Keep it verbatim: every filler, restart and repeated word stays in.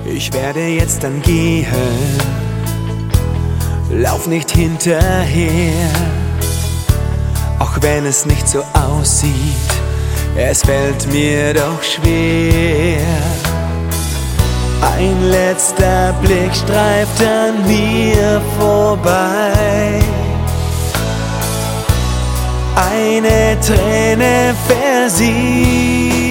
Ich werde jetzt dann gehen, lauf nicht hinterher, auch wenn es nicht so aussieht, es fällt mir doch schwer. Ein letzter Blick streift an mir vorbei, eine Träne versieht